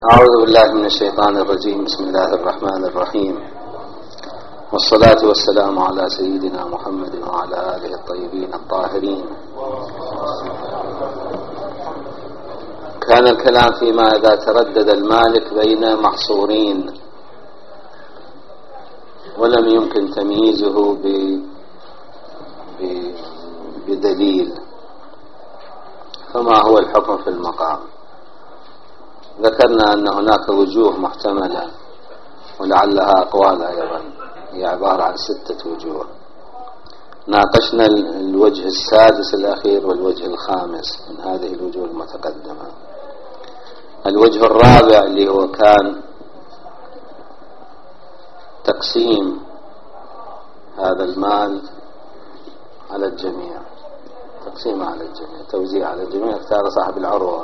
أعوذ بالله من الشيطان الرجيم. بسم الله الرحمن الرحيم، والصلاة والسلام على سيدنا محمد وعلى آله الطيبين الطاهرين. كان الكلام فيما إذا تردد المالك بين محصورين ولم يمكن تمييزه بدليل، فما هو الحكم في المقام؟ ذكرنا أن هناك وجوه محتملة ولعلها أقوال أيضا، هي عبارة عن 6 وجوه. ناقشنا الوجه السادس الأخير والوجه الخامس من هذه الوجوه المتقدمة. الوجه الرابع اللي هو كان تقسيم هذا المال على الجميع، تقسيم على الجميع، توزيع على الجميع، اختار صاحب العروة.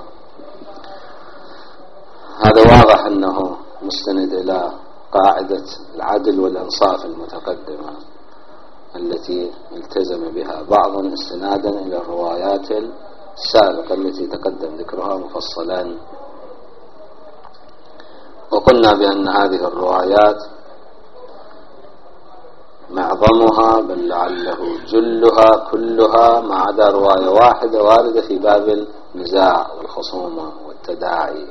هذا واضح أنه مستند إلى قاعدة العدل والإنصاف المتقدمة التي التزم بها بعض استنادا إلى الروايات السابقة التي تقدم ذكرها مفصلا. وقلنا بأن هذه الروايات معظمها بل لعله جلها كلها ما عدا رواية واحدة واردة في باب النزاع والخصومة والتداعي.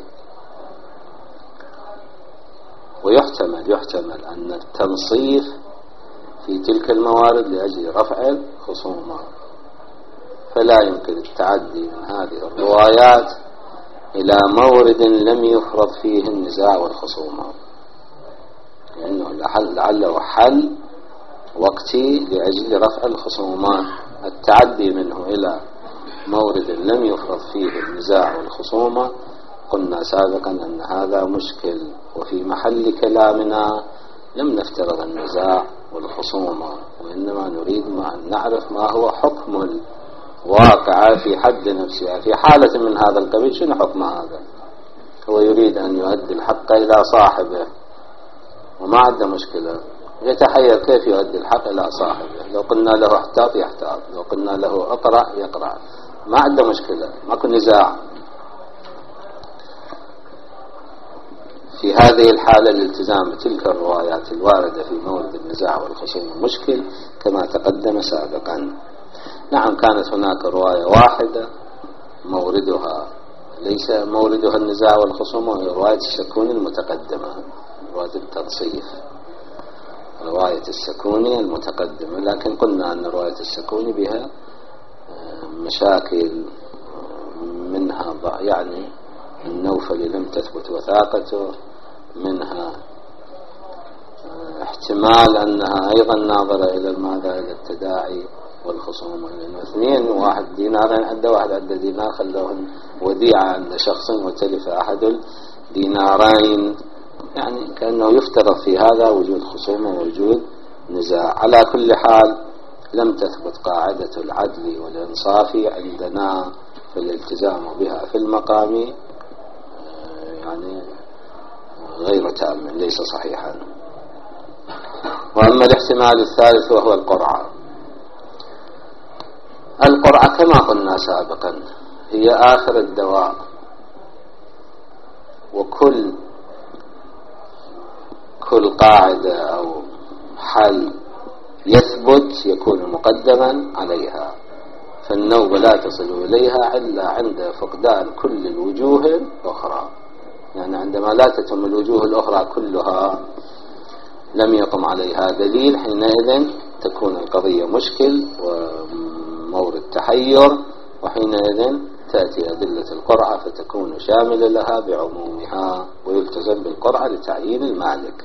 ويحتمل أن التنصيف في تلك الموارد لأجل رفع الخصومة، فلا يمكن التعدي من هذه الروايات إلى مورد لم يفرض فيه النزاع والخصومة، لأنه لعله حل وقتي لأجل رفع الخصومات. التعدي منه إلى مورد لم يفرض فيه النزاع والخصومة قلنا سابقا أن هذا مشكل، وفي محل كلامنا لم نفترض النزاع والخصومة، وإنما نريد أن نعرف ما هو حكم الواقع في حد نفسها في حالة من هذا القبيل. شنو حكم هذا؟ هو يريد أن يؤدي الحق إلى صاحبه وما عنده مشكلة، يتحير كيف يؤدي الحق إلى صاحبه. لو قلنا له احتاط يحتاط، لو قلنا له اقرأ يقرأ، ما عنده مشكلة، ماكو نزاع. في هذه الحالة الالتزام بتلك الروايات الواردة في مورد النزاع والخصومة مشكل كما تقدم سابقا. نعم، كانت هناك رواية واحدة موردها ليس موردها النزاع والخصومة، وهي رواية السكوني المتقدمة، رواية التنصيف، رواية السكوني المتقدمة. لكن قلنا أن رواية السكوني بها مشاكل، منها يعني النوفل لم تثبت وثاقته، منها احتمال أنها أيضا ناظرة إلى ماذا؟ إلى التداعي والخصومة، لأنه 2 واحد دينارين عنده، واحد عنده دينار، خلوهن وديعة عند شخص وتلف أحد الدينارين، يعني كأنه يفترض في هذا وجود خصومة ووجود نزاع. على كل حال لم تثبت قاعدة العدل والإنصاف عندنا، فالالتزام بها في المقام يعني غير تام، ليس صحيحا. وأما الاحتمال الثالث وهو القرعة. القرعة كما قلنا سابقا هي آخر الدواء، وكل قاعدة أو حل يثبت يكون مقدما عليها، فالنوبة لا تصل إليها إلا عند فقدان كل الوجوه الأخرى. يعني عندما لا تتم الوجوه الأخرى كلها لم يقم عليها دليل، حينئذ تكون القضية مشكل ومورد تحير، وحينئذ تأتي أدلة القرعة فتكون شاملة لها بعمومها، ويلتزم بالقرعة لتعيين المالك.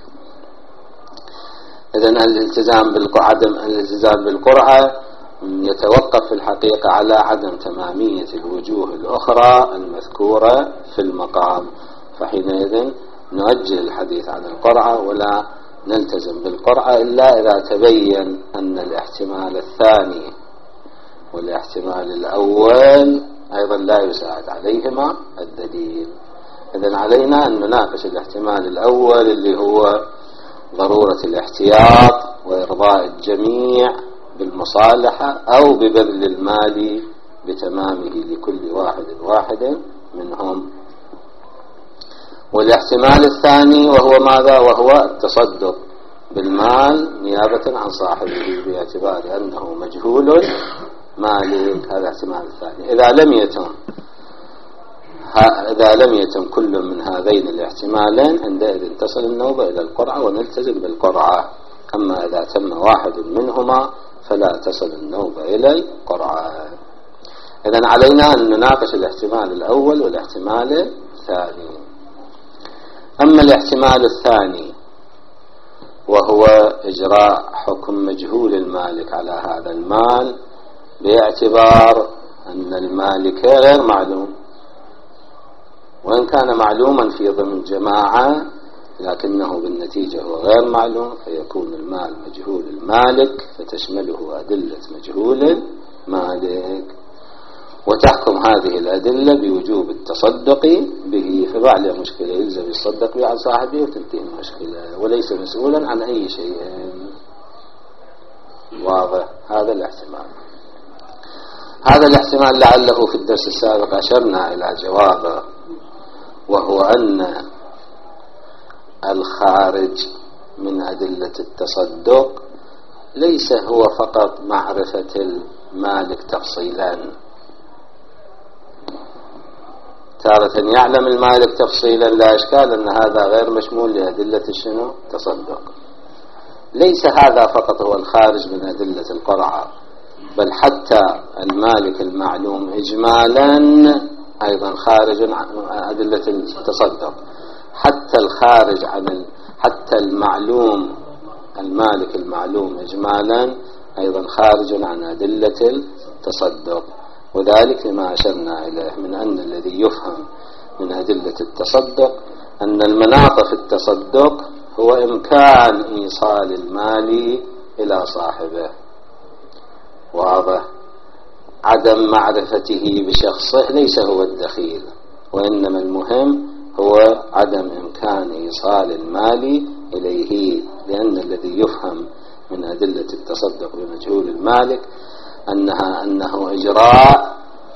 إذن عدم الالتزام بالقرعة يتوقف في الحقيقة على عدم تمامية الوجوه الأخرى المذكورة في المقام، فحينئذ نؤجل الحديث عن القرعة ولا نلتزم بالقرعة إلا إذا تبين أن الاحتمال الثاني والاحتمال الأول أيضا لا يساعد عليهما الدليل. إذن علينا أن نناقش الاحتمال الأول اللي هو ضرورة الاحتياط وإرضاء الجميع بالمصالحة أو ببذل المال بتمامه لكل واحد منهم. والاحتمال الثاني وهو ماذا؟ وهو التصدق بالمال نيابة عن صاحبه باعتبار أنه مجهول مالك. هذا الاحتمال الثاني. إذا لم يتم كل من هذين الاحتمالين عندئذ تصل النوبة إلى القرعة ونلتزم بالقرعة. أما إذا تم واحد منهما فلا تصل النوبة إلى القرعة. إذن علينا أن نناقش الاحتمال الأول والاحتمال الثاني. أما الاحتمال الثاني وهو إجراء حكم مجهول المالك على هذا المال باعتبار أن المالك غير معلوم، وإن كان معلوما في ضمن جماعة لكنه بالنتيجة هو غير معلوم، فيكون المال مجهول المالك فتشمله أدلة مجهول المالك، وتحكم هذه الأدلة بوجوب التصدق به. فبعد مشكلة يلزم يتصدق به عن صاحبه وتنتهي المشكلة، وليس مسؤولا عن أي شيء. واضح هذا الاحتمال. هذا الاحتمال لعله في الدرس السابق أشرنا إلى جوابه، وهو أن الخارج من أدلة التصدق ليس هو فقط معرفة المالك تفصيلا. تارة يعلم المالك تفصيلا لا إشكال أن هذا غير مشمول لأدلة الشنو؟ تصدق. ليس هذا فقط هو الخارج من أدلة القرعة، بل حتى المالك المعلوم إجمالا أيضا خارج عن أدلة التصدق. حتى الخارج عن حتى المعلوم المالك المعلوم إجمالا أيضا خارج عن أدلة التصدق. وذلك لما أشرنا إليه من أن الذي يفهم من أدلة التصدق أن المناط في التصدق هو إمكان إيصال المال إلى صاحبه. واضح. عدم معرفته بشخصه ليس هو الدخيل، وإنما المهم هو عدم إمكان إيصال المال إليه، لأن الذي يفهم من أدلة التصدق بمجهول المالك أنه إجراء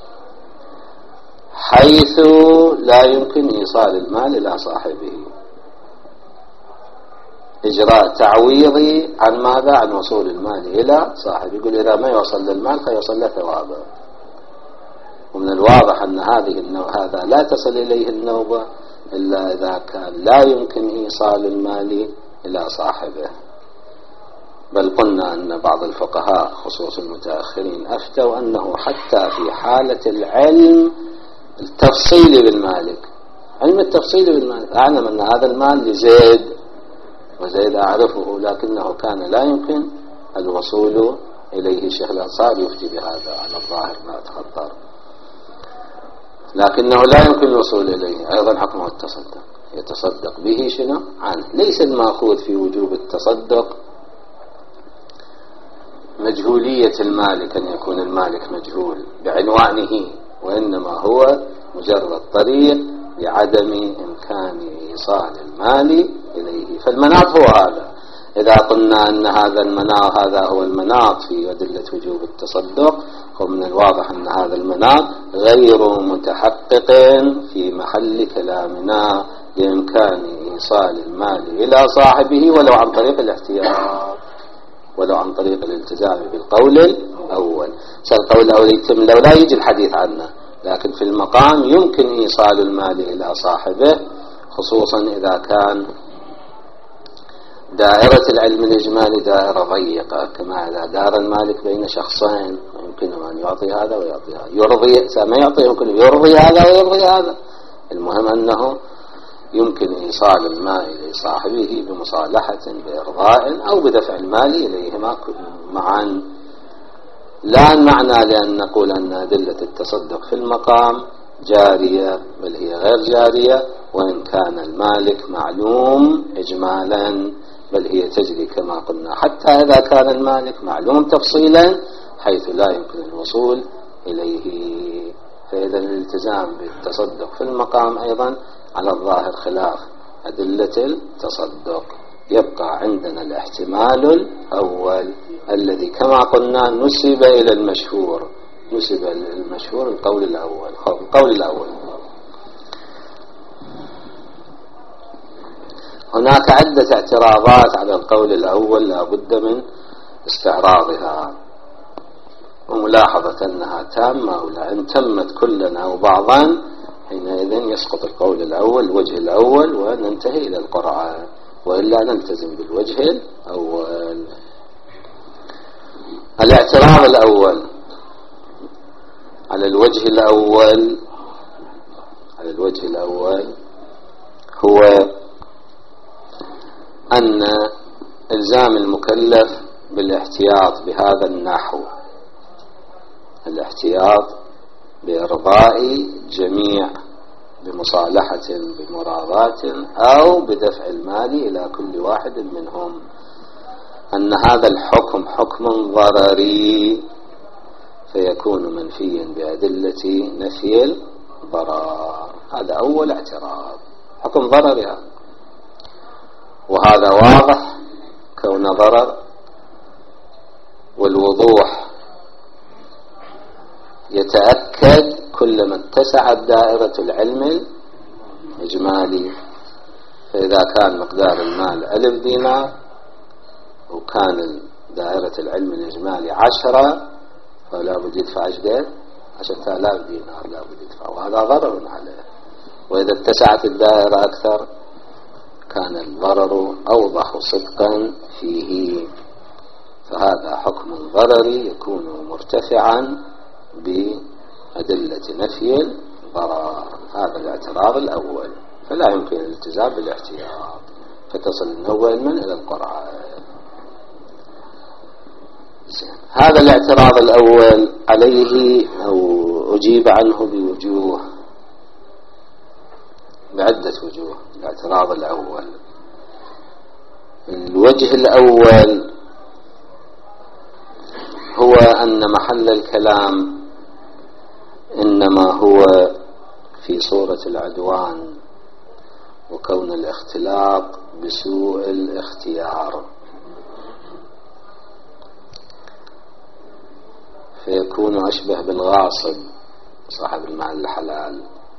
حيث لا يمكن إيصال المال إلى صاحبه، إجراء تعويضي عن ماذا؟ عن وصول المال إلى صاحبه. يقول إذا ما يوصل للمال فيوصل له ثوابه. ومن الواضح أن هذا لا تصل إليه النوبة إلا إذا كان لا يمكن إيصال المال إلى صاحبه. بل قلنا أن بعض الفقهاء خصوصا المتأخرين أفتوا أنه حتى في حالة العلم التفصيلي بالمالك، علم التفصيلي بالمالك، أعلم أن هذا المال لزيد وزيد أعرفه لكنه كان لا يمكن الوصول إليه. الشيخ الأنصاري يفتي بهذا على الظاهر ما أتخطر، لكنه لا يمكن الوصول إليه. أيضا حكمه التصدق، يتصدق به شنو؟ عنه. ليس المأخوذ في وجوب التصدق مجهولية المالك، أن يكون المالك مجهول بعنوانه، وإنما هو مجرد طريق لعدم إمكان إيصال المال إليه. فالمناط هو هذا. إذا قلنا أن هذا هو المناط في أدلة وجوب التصدق، ومن الواضح أن هذا المناط غير متحقق في محل كلامنا لإمكان إيصال المال إلى صاحبه ولو عن طريق الاحتياط، ولو عن طريق الالتزام بالقول الأول. القول الأول يتم لو لا يجي الحديث عنه، لكن في المقام يمكن إيصال المال إلى صاحبه، خصوصا إذا كان دائرة العلم الإجمالي دائرة ضيقة، كما إذا دار المالك بين شخصين يمكن أن يعطي هذا ويعطي هذا، يرضي ما يعطي يمكن يرضي هذا ويرضي هذا. المهم أنه يمكن إيصال المال لصاحبه بمصالحة بإرضاء أو بدفع المال إليهما معا. لا المعنى لأن نقول أن أدلة التصدق في المقام جارية، بل هي غير جارية وإن كان المالك معلوم إجمالا، بل هي تجري كما قلنا حتى إذا كان المالك معلوم تفصيلا حيث لا يمكن الوصول إليه. فإذا الالتزام بالتصدق في المقام أيضا على الظاهر خلاف أدلة التصدق. يبقى عندنا الاحتمال الأول الذي كما قلنا نسب إلى المشهور، نسب إلى المشهور القول الأول. هناك عدة اعتراضات على القول الأول لا بد من استعراضها وملاحظة أنها تامة أو لا. إن تمت كلا أو بعضا حينئذ يسقط القول الأول الوجه الأول وننتهي إلى القرآن، وإلا نلتزم بالوجه الأول. الاعتراض الأول على الوجه الأول هو أن إلزام المكلف بالاحتياط بهذا النحو، الاحتياط بإرضاء جميع بمصالحة بمراضاة أو بدفع المال إلى كل واحد منهم، أن هذا الحكم حكم ضرري فيكون منفيا بأدلة نفي الضرر. هذا أول اعتراض، حكم ضرري هذا، وهذا واضح كون ضرر، والوضوح يتأكد كلما اتسعت دائرة العلم الإجمالي. فإذا كان مقدار المال 1000 دينار وكان دائرة العلم الإجمالي 10، فلا بد يدفع 10,000 دينار لا بد يدفع، وهذا ضرر عليه. وإذا اتسعت الدائرة أكثر كان الضرر أوضح صدقا فيه. فهذا حكم ضرري يكون مرتفعا بأدلة نفي الضرر. هذا الاعتراض الأول، فلا يمكن الالتزام بالاحتياط فتصل النوبة من إلى القرآن. هذا الاعتراض الأول عليه أو أجيب عنه بوجوه، بعدة وجوه. الاعتراض الأول، الوجه الأول هو أن محل الكلام إنما هو في صورة العدوان وكون الاختلاط بسوء الاختيار، فيكون أشبه بالغاصب صاحب المال الحلال،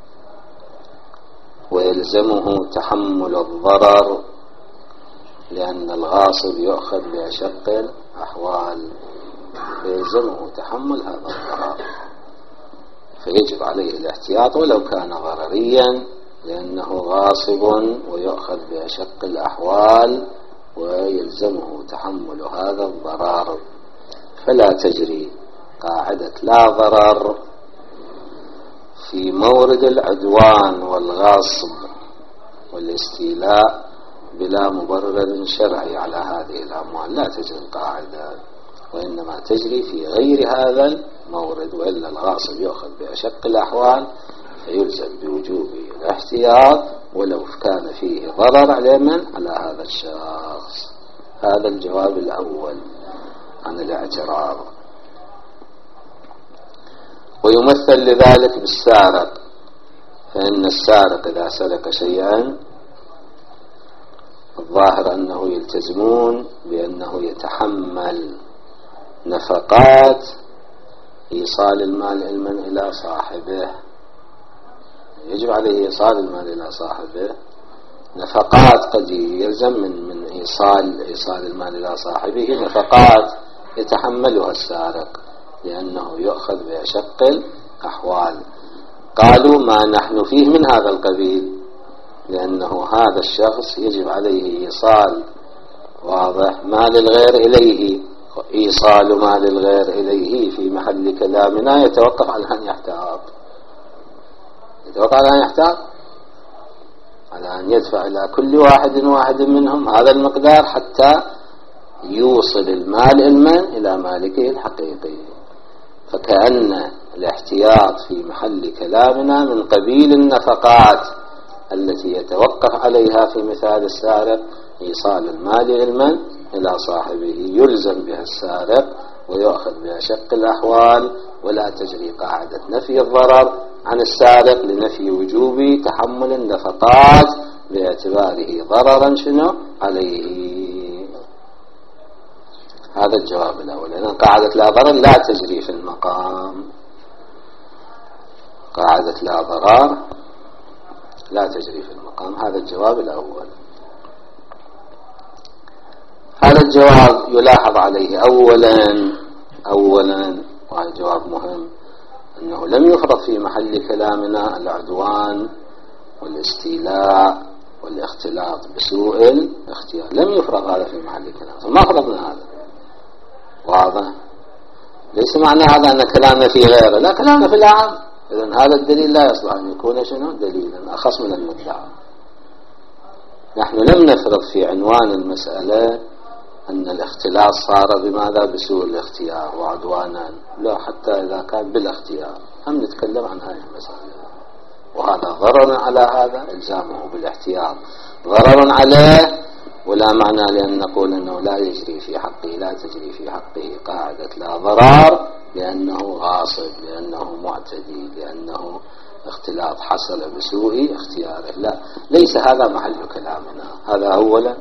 ويلزمه تحمل الضرر لأن الغاصب يؤخذ بأشق الأحوال، فيلزمه تحمل هذا الضرر، فيجب عليه الاحتياط ولو كان ضرريا لأنه غاصب ويؤخذ بأشق الأحوال ويلزمه تحمل هذا الضرر. فلا تجري قاعدة لا ضرر في مورد العدوان والغصب والاستيلاء بلا مبرر شرعي على هذه الأموال، لا تجري القاعدة، وإنما تجري في غير هذا المورد، وإلا الغاصب يأخذ بأشق الأحوال فيلزم بوجوب الاحتياط ولو كان فيه ضرر على من؟ على هذا الشخص. هذا الجواب الأول عن الاعتراض. ويمثل لذلك بالسارق، فإن السارق إذا سرق شيئا الظاهر أنه يلتزمون بأنه يتحمل نفقات إيصال المال علما إلى صاحبه، يجب عليه إيصال المال إلى صاحبه. نفقات قد يلزم من إيصال المال إلى صاحبه، نفقات يتحملها السارق لأنه يؤخذ بأشق الأحوال. قالوا ما نحن فيه من هذا القبيل، لأنه هذا الشخص يجب عليه إيصال واضح مال الغير إليه، إيصال مال الغير إليه في محل كلامنا يتوقف على أن يحتاط، يتوقف على أن يحتاط، على أن يدفع إلى كل واحد منهم هذا المقدار حتى يوصل المال علما إلى مالكه الحقيقي. فكأن الاحتياط في محل كلامنا من قبيل النفقات التي يتوقف عليها في مثال السارق إيصال المال علما إلى صاحبه، يلزم بها السارق ويأخذ بأشق الأحوال، ولا تجري قاعدة نفي الضرر عن السارق لنفي وجوب تحمل النفقات باعتباره ضررا شنو عليه. هذا الجواب الأول، لأن قاعدة لا ضرر لا تجري في المقام، قاعدة لا ضرر لا تجري في المقام. هذا الجواب الأول. هذا الجواب يلاحظ عليه أولا وهذا جواب مهم، أنه لم يفرض في محل كلامنا العدوان والاستيلاء والاختلاط بسوء الاختيار، لم يفرض هذا في محل كلامنا، فما فرضنا هذا. واضح؟ ليس معنى هذا أن كلامنا في غيره، لا، كلامنا في الأعم. إذن هذا الدليل لا يصلح أن يكون شنو؟ دليلا أخص من المدعى. نحن لم نفرض في عنوان المسألة أن الاختلاط صار بماذا؟ بسوء الاختيار وعدوانا، لا، حتى إذا كان بالاختيار هم نتكلم عن هذه المسألة، وهذا ضرر على هذا، إلزامه بالاحتياط ضرر عليه، ولا معنى لأن نقول أنه لا يجري في حقه، لا تجري في حقه قاعدة لا ضرار لأنه غاصب، لأنه معتدي، لأنه اختلاط حصل بسوء اختياره. لا، ليس هذا محل كلامنا. هذا أولا.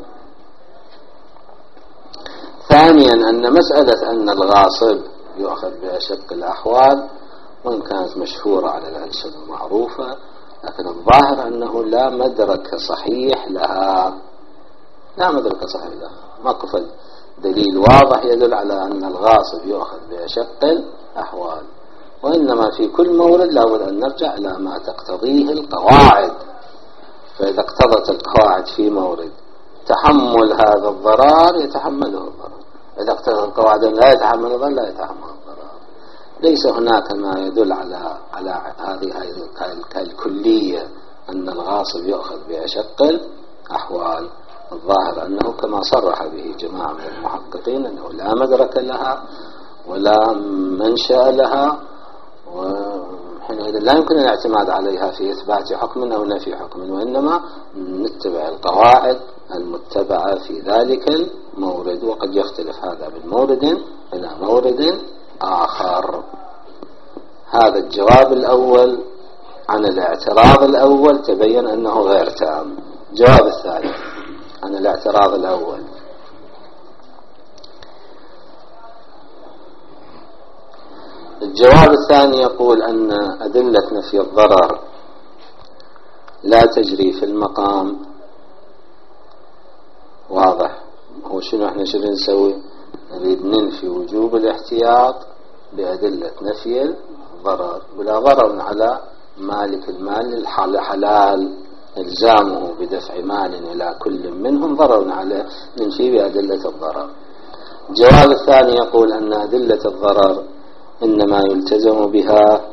ثانيا، أن مسألة أن الغاصب يؤخذ بأشق الأحوال وإن كانت مشهورة على الألسن المعروفة، لكن الظاهر أنه لا مدرك صحيح لها، لا مدرك صحيح لها، ماكو دليل واضح يدل على أن الغاصب يؤخذ بأشق الأحوال، وإنما في كل مورد لابد أن نرجع إلى ما تقتضيه القواعد. فإذا اقتضت القواعد في مورد تحمل هذا الضرر يتحمله الضرر، إذا اقتضت القواعد لا يتحمل الضرر لا يتحمل الضرر. ليس هناك ما يدل على هذه الكلية أن الغاصب يؤخذ بأشق الأحوال. الظاهر أنه كما صرح به جماعة من المحققين أنه لا مدرك لها ولا منشأ لها، وحينئذ لا يمكن الاعتماد عليها في إثبات حكم أو نفي حكم، وإنما نتبع القواعد المتبعة في ذلك المورد، وقد يختلف هذا من مورد إلى مورد آخر. هذا الجواب الأول عن الاعتراض الأول تبين أنه غير تام. الجواب الثاني عن الاعتراض الأول، الجواب الثاني يقول أن أدلة نفي الضرر لا تجري في المقام. واضح؟ هو شنو احنا شنو نسوي؟ نريد ننفي وجوب الاحتياط بأدلة نفي الضرر، ولا ضرر على مالك المال الحلال إلزامه بدفع مال إلى كل منهم ضرر عليه، ننفي بأدلة الضرر. الجواب الثاني يقول أن أدلة الضرر إنما يلتزم بها،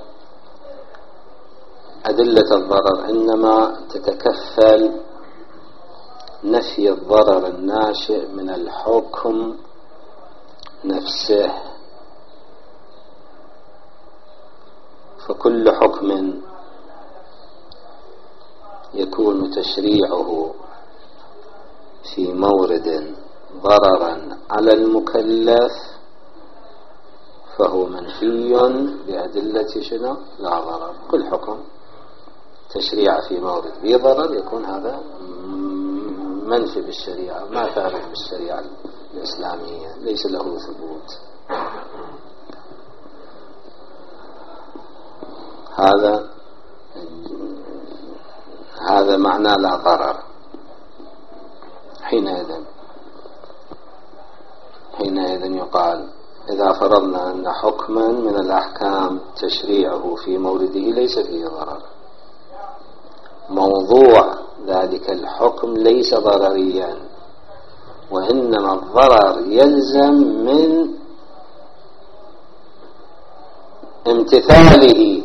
أدلة الضرر إنما تتكفل نفي الضرر الناشئ من الحكم نفسه، فكل حكم يكون تشريعه في مورد ضررا على المكلف فهو منفي بأدلة شنو؟ لا ضرر. كل حكم تشريع في مورد به ضرر يكون هذا منفي بالشريعة، ما ثابت بالشريعة الإسلامية، ليس له ثبوت. هذا معنى لا ضرر. حينئذ يقال إذا فرضنا أن حكما من الأحكام تشريعه في مورده ليس فيه ضرر، موضوع ذلك الحكم ليس ضرريا، وإنما الضرر يلزم من امتثاله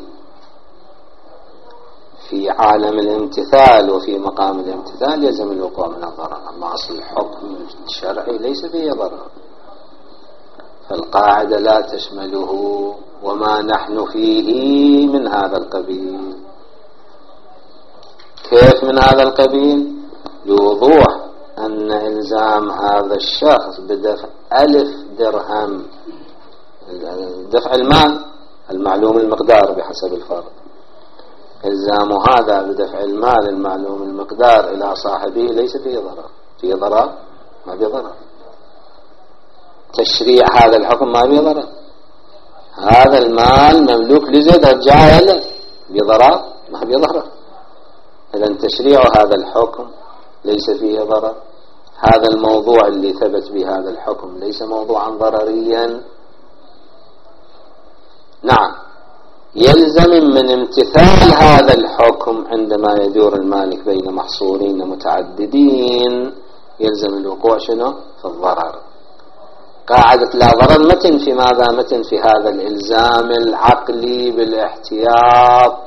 في عالم الامتثال وفي مقام الامتثال يلزم الوقوع من الضرر. أما أصل الحكم الشرعي ليس فيه ضرر، فالقاعدة لا تشمله، وما نحن فيه من هذا القبيل. كيف من هذا القبيل؟ لوضوح أن إلزام هذا الشخص بدفع 1000 درهم، دفع المال المعلوم المقدار بحسب الفرض، إلزام هذا بدفع المال المعلوم المقدار إلى صاحبه ليس فيه ضرر. فيه ضرر؟ ما فيه ضرر. تشريع هذا الحكم ما فيه ضرر. هذا المال مملوك لزيد رجعه له بضرر؟ ما فيه ضرر. إذن تشريع هذا الحكم ليس فيه ضرر، هذا الموضوع اللي ثبت بهذا الحكم ليس موضوعا ضرريا؟ نعم، يلزم من امتثال هذا الحكم عندما يدور المالك بين محصورين متعددين يلزم الوقوع شنو؟ في الضرر. قاعدة لا ضرر متن في ماذا؟ متن في هذا الإلزام العقلي بالاحتياط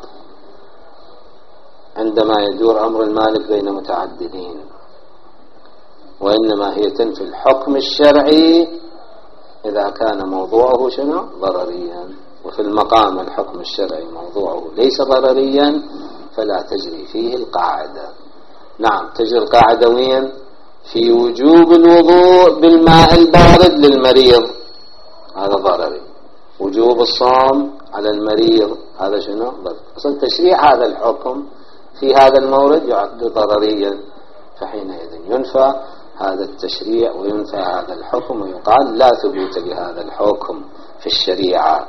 عندما يدور أمر المالك بين متعددين، وإنما هي تنفي الحكم الشرعي إذا كان موضوعه شنو؟ ضرريا. وفي المقام الحكم الشرعي موضوعه ليس ضرريا فلا تجري فيه القاعدة. نعم، تجري القاعدة وين؟ في وجوب الوضوء بالماء البارد للمريض، هذا ضرري. وجوب الصوم على المريض، هذا شنو؟ ضرري. أصل تشريع هذا الحكم في هذا المورد يعد ضرريا، فحينئذ ينفى هذا التشريع وينفى هذا الحكم ويقال لا ثبوت لهذا الحكم في الشريعة.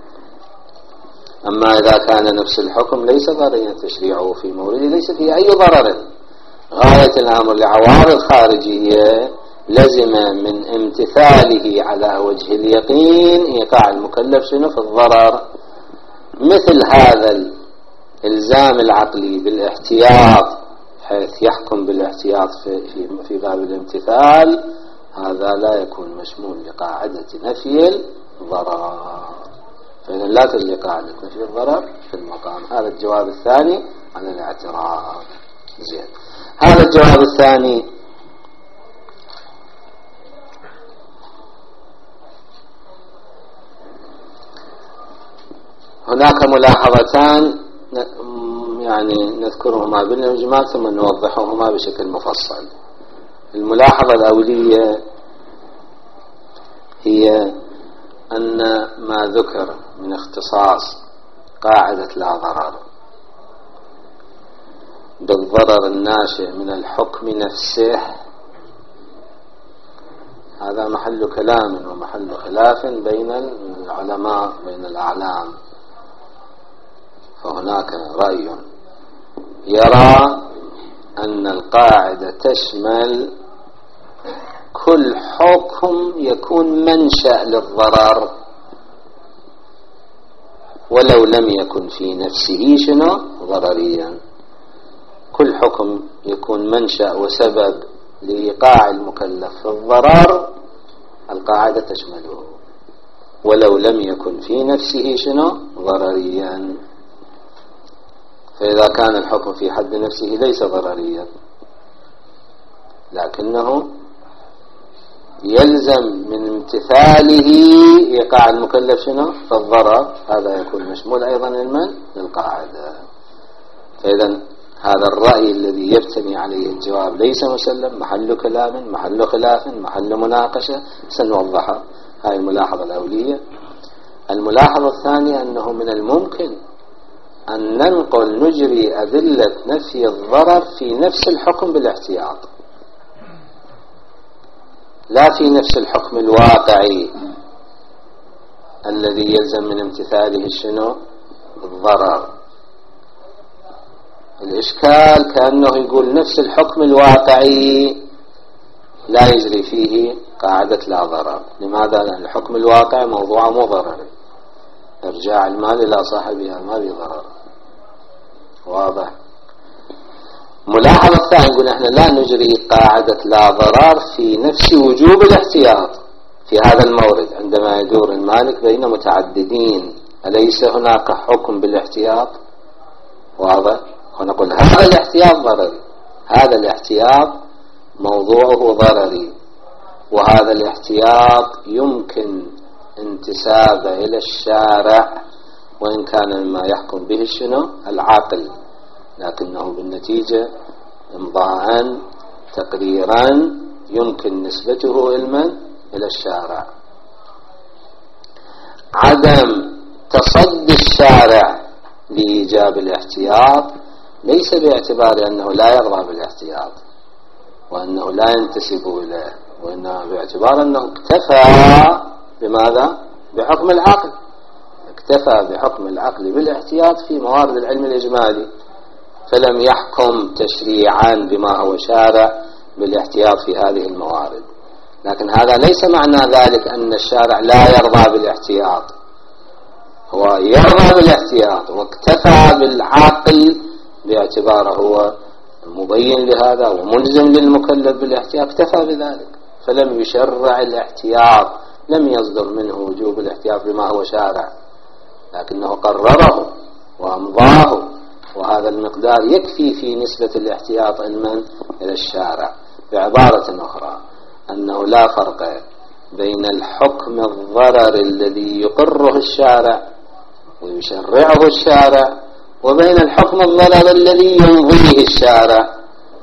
أما إذا كان نفس الحكم ليس ضرريا تشريعه في مورد ليس فيه أي ضرر، غاية الأمر لعوارض خارجية لزم من امتثاله على وجه اليقين إيقاع المكلف شنو؟ في الضرر. مثل هذا الإلزام العقلي بالاحتياط حيث يحكم بالاحتياط في باب الامتثال، هذا لا يكون مشمول لقاعدة نفي الضرر، فإذا لا تجري قاعدة نفي الضرر في المقام. هذا الجواب الثاني عن الاعتراض. زين، هذا الجواب الثاني. هناك ملاحظتان يعني نذكرهما بالإجمال ثم نوضحهما بشكل مفصل. الملاحظة الأولية هي أن ما ذكر من اختصاص قاعدة لا ضرر بالضرر الناشئ من الحكم نفسه هذا محل كلام ومحل خلاف بين العلماء بين الأعلام. فهناك رأي يرى أن القاعدة تشمل كل حكم يكون منشأ للضرر ولو لم يكن في نفسه شنو؟ ضرريا. كل حكم يكون منشأ وسبب لإيقاع المكلف في الضرر القاعدة تشمله ولو لم يكن في نفسه شنو؟ ضرريا. فإذا كان الحكم في حد نفسه ليس ضرريا لكنه يلزم من امتثاله إيقاع المكلف شنو؟ في الضرر، هذا يكون مشمول أيضا للقاعدة. فإذا هذا الرأي الذي يبتني عليه الجواب ليس مسلم، محل كلام محل خلاف محل مناقشة سنوضحها. هذه الملاحظة الأولية. الملاحظة الثانية أنه من الممكن أن نجري أدلة نفي الضرر في نفس الحكم بالاحتياط لا في نفس الحكم الواقعي الذي يلزم من امتثاله شنو؟ الضرر. الإشكال كأنه يقول نفس الحكم الواقعي لا يجري فيه قاعدة لا ضرر. لماذا؟ لأن الحكم الواقعي موضوع مو ضرري، ارجاع المال إلى صاحبها ما به ضرر. واضح؟ ملاحظة الثانية نقول احنا لا نجري قاعدة لا ضرر في نفس وجوب الاحتياط في هذا المورد عندما يدور المالك بين متعددين. أليس هناك حكم بالاحتياط؟ واضح؟ ونقول هذا الاحتياط ضرري، هذا الاحتياط موضوعه ضرري، وهذا الاحتياط يمكن انتسابه إلى الشارع وإن كان مما يحكم به شنو؟ العقل، لكنه بالنتيجة امضاء تقريرا يمكن نسبته إلى الشارع. عدم تصدي الشارع لإيجاب الاحتياط ليس باعتبار أنه لا يرضى بالاحتياط وأنه لا ينتسب إليه، وإنما باعتبار أنه اكتفى بماذا؟ بحكم العقل، اكتفى بحكم العقل بالاحتياط في موارد العلم الإجمالي، فلم يحكم تشريعا بما هو شارع بالاحتياط في هذه الموارد. لكن هذا ليس معنى ذلك أن الشارع لا يرضى بالاحتياط، هو يرضى بالاحتياط واكتفى بالعاقل باعتباره هو مبين لهذا وملزم للمكلف بالاحتياط، اكتفى بذلك فلم يشرع الاحتياط، لم يصدر منه وجوب الاحتياط بما هو شارع، لكنه قرره وأمضاه، وهذا المقدار يكفي في نسبة الاحتياط علما إلى الشارع. بعبارة أخرى أنه لا فرق بين الحكم الضرر الذي يقره الشارع ويشرعه الشارع وبين الحكم الضرر الذي يمضيه الشارع،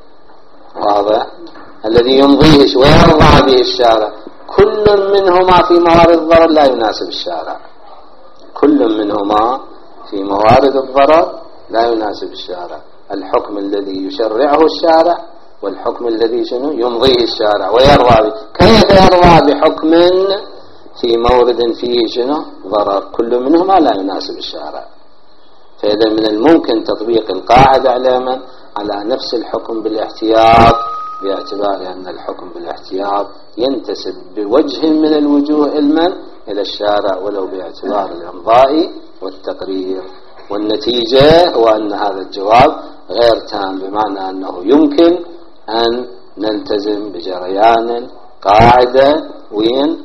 واضح؟ الذي يمضيه ويرضى به الشارع كل منهما في موارد الضرر لا يناسب الشارع، كل منهما في موارد الضرر لا يناسب الشارع، الحكم الذي يشرعه الشارع والحكم الذي يمضيه الشارع ويرضى به. كيف يرضى بحكم في مورد فيه ضرر؟ كل منهما لا يناسب الشارع. فإذا من الممكن تطبيق القاعدة على نفس الحكم بالاحتياط، باعتبار أن الحكم بالاحتياط ينتسب بوجه من الوجوه علما إلى الشارع ولو باعتبار الإمضاء والتقرير. والنتيجة هو أن هذا الجواب غير تام، بمعنى أنه يمكن أن نلتزم بجريان قاعدة وين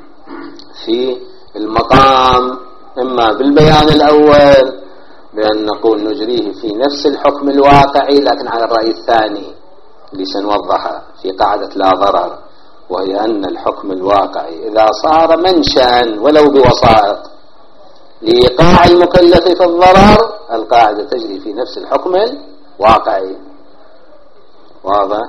في المقام، إما بالبيان الأول بأن نقول نجريه في نفس الحكم الواقعي لكن على الرأي الثاني اللي سنوضحه في قاعدة لا ضرر، وهي أن الحكم الواقعي إذا صار منشأ ولو بوسائط لإيقاع المكلف في الضرر، القاعدة تجري في نفس الحكم الواقعي، واضح؟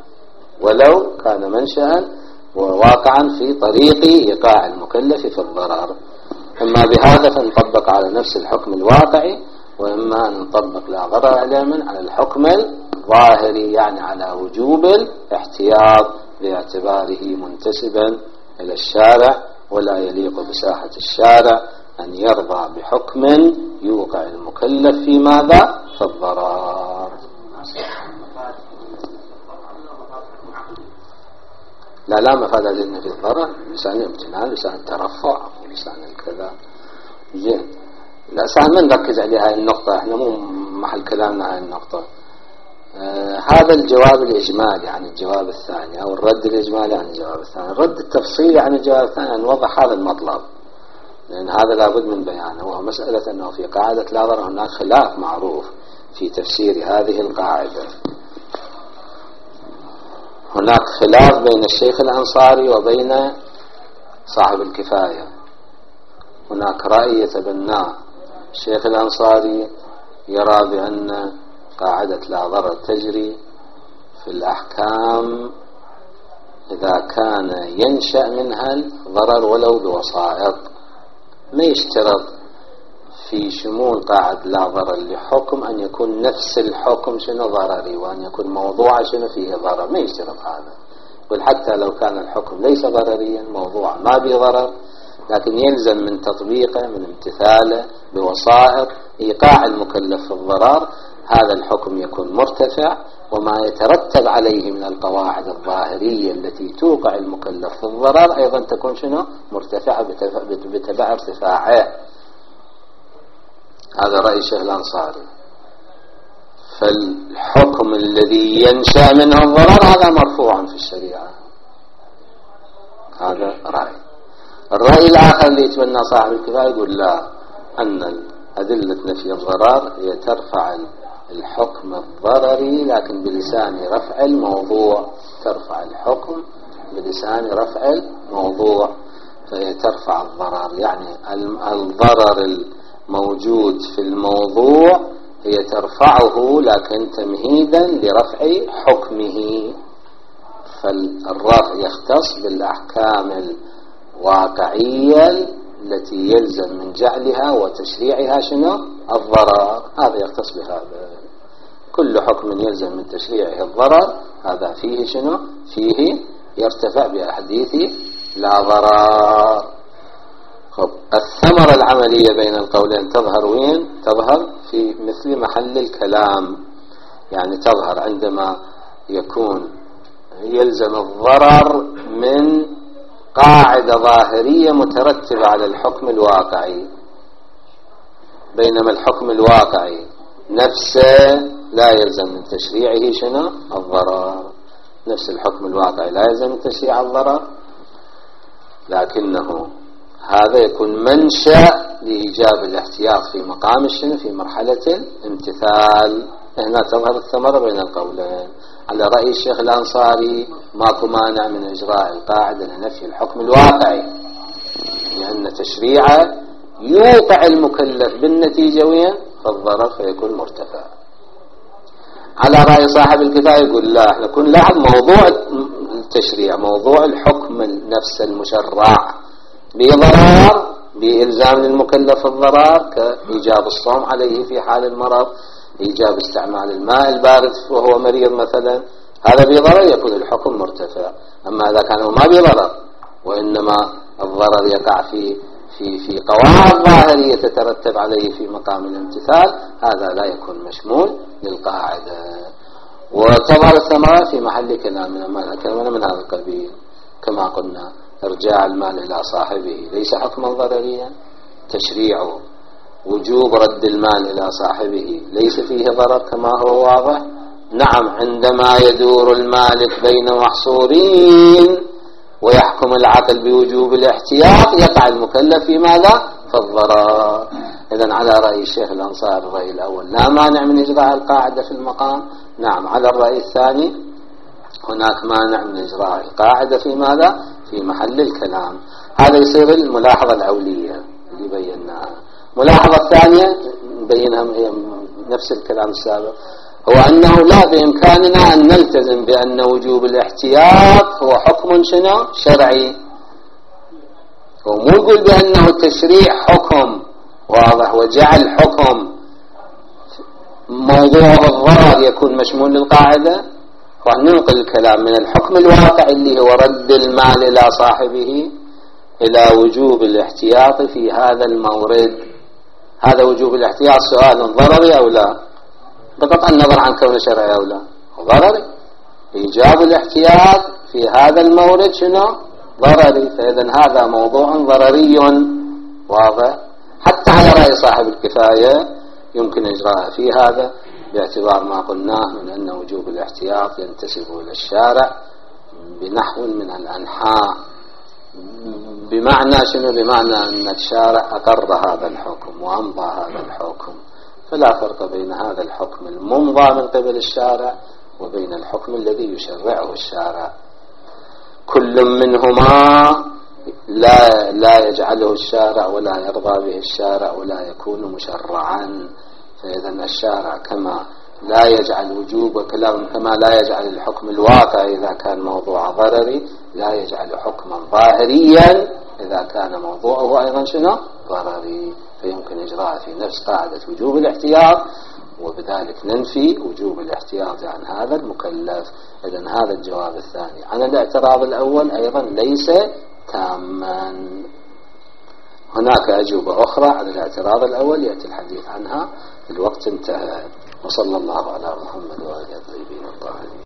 ولو كان منشأ وواقعا في طريق إيقاع المكلف في الضرر. إما بهذا فنطبق على نفس الحكم الواقعي، وإما أن نطبق لا ضرر على الحكم الظاهري، يعني على وجوب الاحتياط باعتباره منتسبا إلى الشارع، ولا يليق بساحة الشارع أن يرضى بحكم يوقع المكلف في ماذا؟ في الضرر. لا مفاد لنا في الضرر، لسان الامتنان، لسان الترفع، لسان الكذا. زين، لا ما نركز على هاي النقطة، احنا مو محل كلامنا هاي النقطة. هذا الجواب الإجمالي عن الجواب الثاني، أو الرد الإجمالي عن الجواب الثاني. الرد التفصيلي عن الجواب الثاني نوضح هذا المطلب، لأن هذا لابد من بيانه، وهو مسألة أنه في قاعدة لا ضرر هناك خلاف معروف في تفسير هذه القاعدة. هناك خلاف بين الشيخ الأنصاري وبين صاحب الكفاية. هناك رأي يتبناه الشيخ الأنصاري، يرى بأن قاعدة لا ضرر تجري في الأحكام إذا كان ينشأ منها الضرر ولو بوسائط، ما يشترط في شمول قاعدة لا ضرر لحكم أن يكون نفس الحكم ضرري، وأن يكون موضوع فيه ضرر، ما يشترط هذا. بل حتى لو كان الحكم ليس ضرريا، موضوع ما به ضرر، لكن يلزم من تطبيقه، من امتثاله بوسائط إيقاع المكلف في الضرر، هذا الحكم يكون مرتفع، وما يترتب عليه من القواعد الظاهرية التي توقع المكلف في الضرر أيضا تكون مرتفعة بتبع ارتفاعه. هذا رأي الشيخ الأنصاري. فالحكم الذي ينشأ منه الضرر هذا مرفوع في الشريعة، هذا رأي. الرأي الآخر اللي يتبنى صاحب الكفاية يقول لا، أن أدلة نفي الضرر هي ترفع الحكم الضرري لكن بلسان رفع الموضوع، ترفع الحكم بلسان رفع الموضوع، فهي ترفع الضرر، يعني الضرر الموجود في الموضوع هي ترفعه لكن تمهيدا لرفع حكمه. فالرفع يختص بالأحكام الواقعية التي يلزم من جعلها وتشريعها الضرر، هذا يختص بهذا. كل حكم يلزم من تشريعه الضرر هذا فيه فيه يرتفع بأحاديث لا ضرر. الثمرة العملية بين القولين تظهر وين؟ تظهر في مثل محل الكلام، يعني تظهر عندما يكون يلزم الضرر من قاعدة ظاهرية مترتبة على الحكم الواقعي، بينما الحكم الواقعي نفسه لا يلزم من تشريعه شنو؟ الضرر. نفس الحكم الواقعي لا يلزم من تشريع الضرر، لكنه هذا يكون منشأ لإيجاب الاحتياط في مقام الشنو؟ في مرحلة الامتثال. هنا تظهر الثمرة بين القولين. على رأي الشيخ الأنصاري ماكو مانع من إجراء القاعدة لنفي الحكم الواقعي، لأن تشريعه يوقع المكلف بالنتيجة وين؟ فالضرر فيكون مرتفع. على رأي صاحب الكتاب يقول لا، احنا كن لاحظ موضوع التشريع، موضوع الحكم نفس المشرع بضرر، بإلزام للمكلف الضرر كإيجاب الصوم عليه في حال المرض، إيجاب استعمال الماء البارد وهو مريض مثلا، هذا بضرر يكون الحكم مرتفع. أما إذا كان ما بضرر وإنما الضرر يقع في قواعد ظاهرية تترتب عليه في مقام الامتثال، هذا لا يكون مشمول للقاعدة. وتظهر الثمرة في محل كلامنا من هذا القبيل. كما قلنا ارجاع المال إلى صاحبه ليس حكما ضرريا، تشريعه وجوب رد المال إلى صاحبه ليس فيه ضرر كما هو واضح. نعم، عندما يدور المالك بين محصورين ويحكم العقل بوجوب الاحتياط يقع المكلف في ماذا؟ في الضرر. إذن على رأي الشيخ الأنصار الرأي الأول لا مانع من إجراء القاعدة في المقام. نعم، على الرأي الثاني هناك مانع من إجراء القاعدة في ماذا؟ في محل الكلام. هذا يصير الملاحظة الأولية اللي بيناها. الملاحظة الثانية نبينها نفس الكلام السابق، هو أنه لا بإمكاننا أن نلتزم بأن وجوب الاحتياط هو حكم شنو؟ شرعي. ومو يقول بأنه التشريع حكم واضح وجعل حكم موضوع الضرر يكون مشمول للقاعدة. راح ننقل الكلام من الحكم الواقع اللي هو رد المال إلى صاحبه إلى وجوب الاحتياط في هذا المورد. هذا وجوب الاحتياط سؤال ضرري أو لا؟ بقطع النظر عن كونه شرعي أو لا، ضرري. إيجاب الاحتياط في هذا المورد شنو؟ ضرري. فإذن هذا موضوع ضرري واضح. حتى على رأي صاحب الكفاية يمكن إجراء في هذا باعتبار ما قلناه من أن وجوب الاحتياط ينتسب إلى الشارع بنحو من الأنحاء. بمعنى شنو؟ بمعنى أن الشارع أقر هذا الحكم وأمضى هذا الحكم، فلا فرق بين هذا الحكم الممضى من قبل الشارع وبين الحكم الذي يشرعه الشارع. كل منهما لا يجعله الشارع ولا يرضى به الشارع ولا يكون مشرعا. فإذا الشارع كما لا يجعل وجوب كما لا يجعل الحكم الواقع إذا كان موضوع ضرري، لا يجعل حكما ظاهريا إذا كان موضوعه أيضا شنو؟ ضرري. فيمكن إجراء في نفس قاعدة وجوب الاحتياط، وبذلك ننفي وجوب الاحتياط عن هذا المكلف. إذن هذا الجواب الثاني. عن الاعتراض الأول أيضا ليس تاما. هناك أجوبة أخرى على الاعتراض الأول يأتي الحديث عنها. الوقت انتهى. وصلى الله على محمد وآله الطيبين الطاهرين.